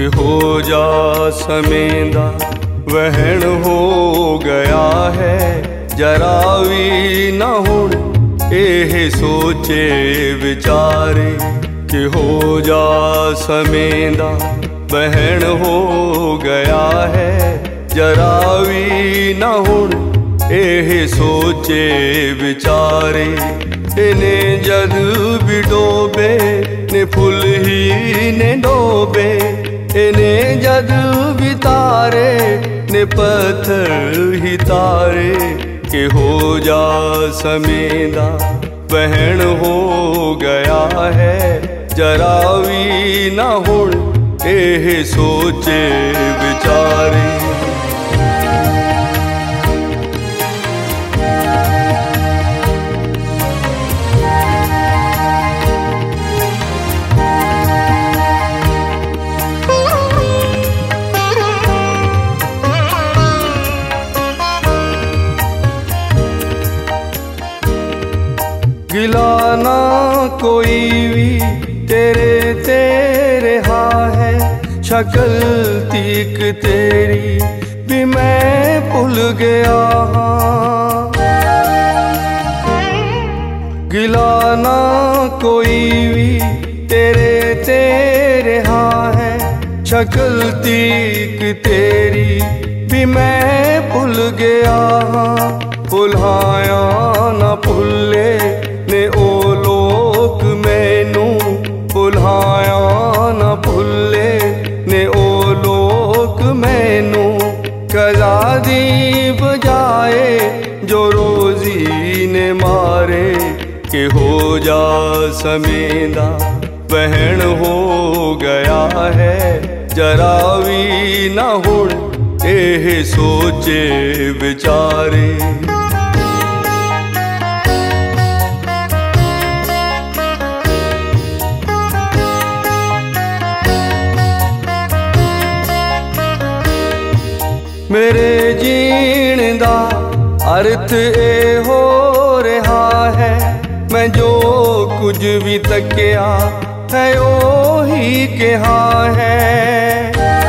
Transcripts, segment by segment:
कि हो जा समेंदा वहन हो गया है। जरा भी न हुण एह सोचे विचारे कि हो जा समेंदा वहन हो गया है। जरा भी न हुण एह सोचे विचारे इने जद भी डोबे ने फुल ही ने डोबे। इने जद भी तारे ने पत्थर ही तारे कि हो जा समेंदा वहन हो गया है। जरा भी न हुण एह सोचे विचारे। गिला ना कोई भी तेरे तेरे हाँ है। शक्ल तीक तेरी भी मैं भूल गया हाँ। गिला ना कोई भी तेरे तेरे हाँ है। शक्ल तीक तेरी भी मैं भूल गया हाँ। भुलाया ना भुले ने ओ लोक मैनू। भुलाया ना भुले ने ओ लोक मैनू। कज़ा दी बजाए जो रोजी ने मारे कि हो जा समेंदा वहन हो गया है। जरा भी न हुण एह सोचे विचारे। मेरे जीण दा अर्थ ए हो रहा है। मैं जो कुछ भी तकिया है ओ ही कहा है।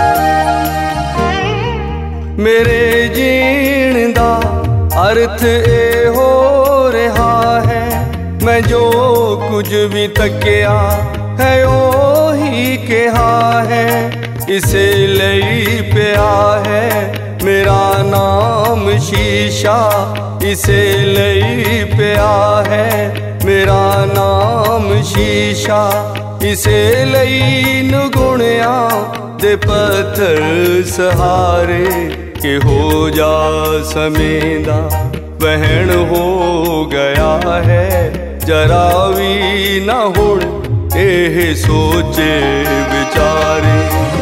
मेरे जीण दा अर्थ ए हो रहा है। मैं जो कुछ भी तकिया है ओ ही कहा है। इसे लई पिया है मेरा नाम शीशा। इसे लई पिया है मेरा नाम शीशा। इसे लई नुगुणिया दे पत्थर सहारे कि हो जा समेंदा वहन हो गया है। जरा भी न हुण एह सोचे विचारे।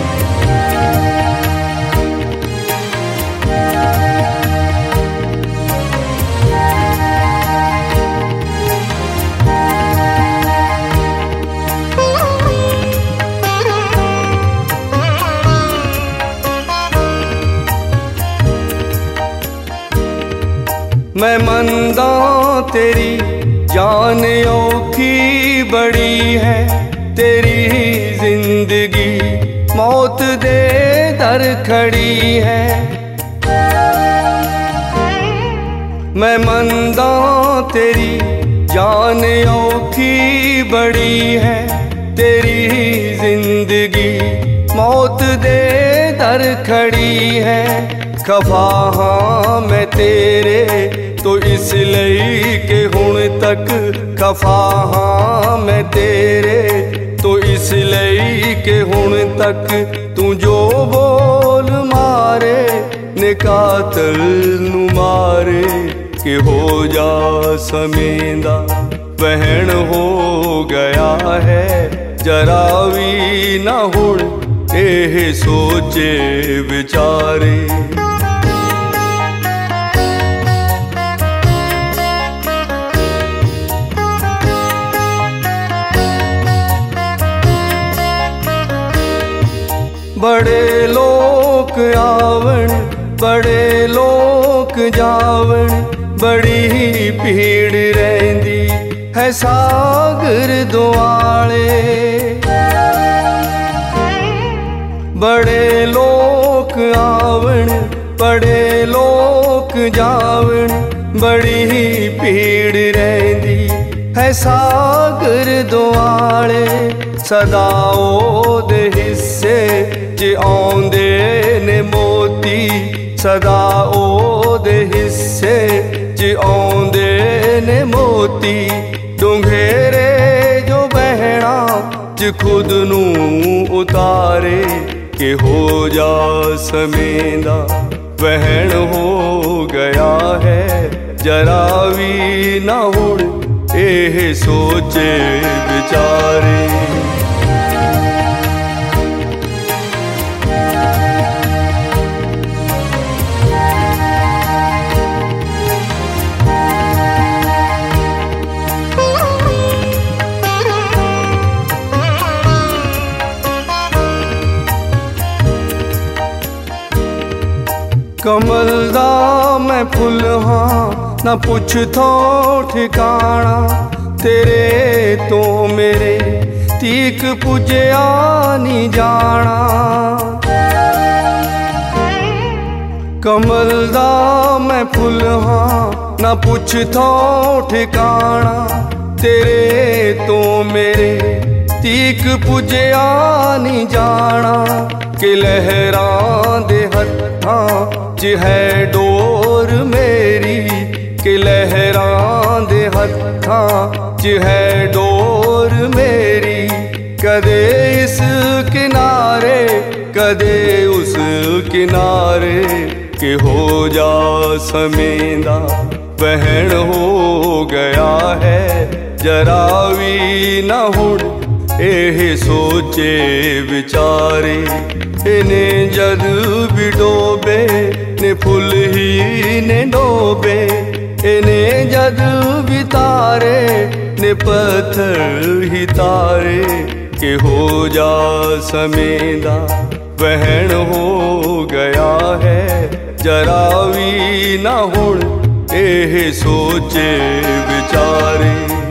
मैं मंदा तेरी जान औखी बड़ी है। तेरी जिंदगी मौत दे दर खड़ी है। मैं मंदा तेरी जान औखी बड़ी है। तेरी जिंदगी मौत दे दर खड़ी है। खफा हाँ मैं तेरे तो इसलिए के हुण तक खफा हाँ मैं तेरे तो इसलिए के हुण तक। तू जो बोल मारे ने कातल नू मारे कि हो जा समेंदा वहन हो गया है। जरा भी न हुण एह सोचे विचारे। बड़े लोक आवण बड़े लोक जावण। बड़ी भीड़ रहंदी है सागर दुआले। बड़े लोक आवन बड़े लोक जावन बड़ी पीड़ रहिंदी है सागर दुआले सदा ओदे हिस्से च आउंदे ने मोती सदा ओदे हिस्से च आउंदे ने मोती डूंघेरे जो बहना च खुद नू उतारे कि हो जा समेंदा वहन हो गया है जरा भी ना हुण एह सोचे विचारे। कमल दा मैं फुल हाँ ना पुछ थो ठिकाना तेरे तो मेरे तीक पुजया नी जाना। कमल दा मैं फुल हाँ ना पुछ थो ठिकाना तेरे तो मेरे तीक पुजया नी जाना कि लहरां दे हत्थां च है डोर मेरी कि लहरां दे हत्थां च है डोर मेरी कदे इस किनारे कदे उस किनारे कि हो जा समेंदा बहन हो गया है जरा भी ना हुण एह सोचे विचारे। इन्हें जद भी डोबे ने फुल ही ने डोबे इन्हें जद भी तारे ने पत्थर ही तारे कि हो जा समेंदा बहन हो गया है जरा भी ना हुण एह सोचे विचारे।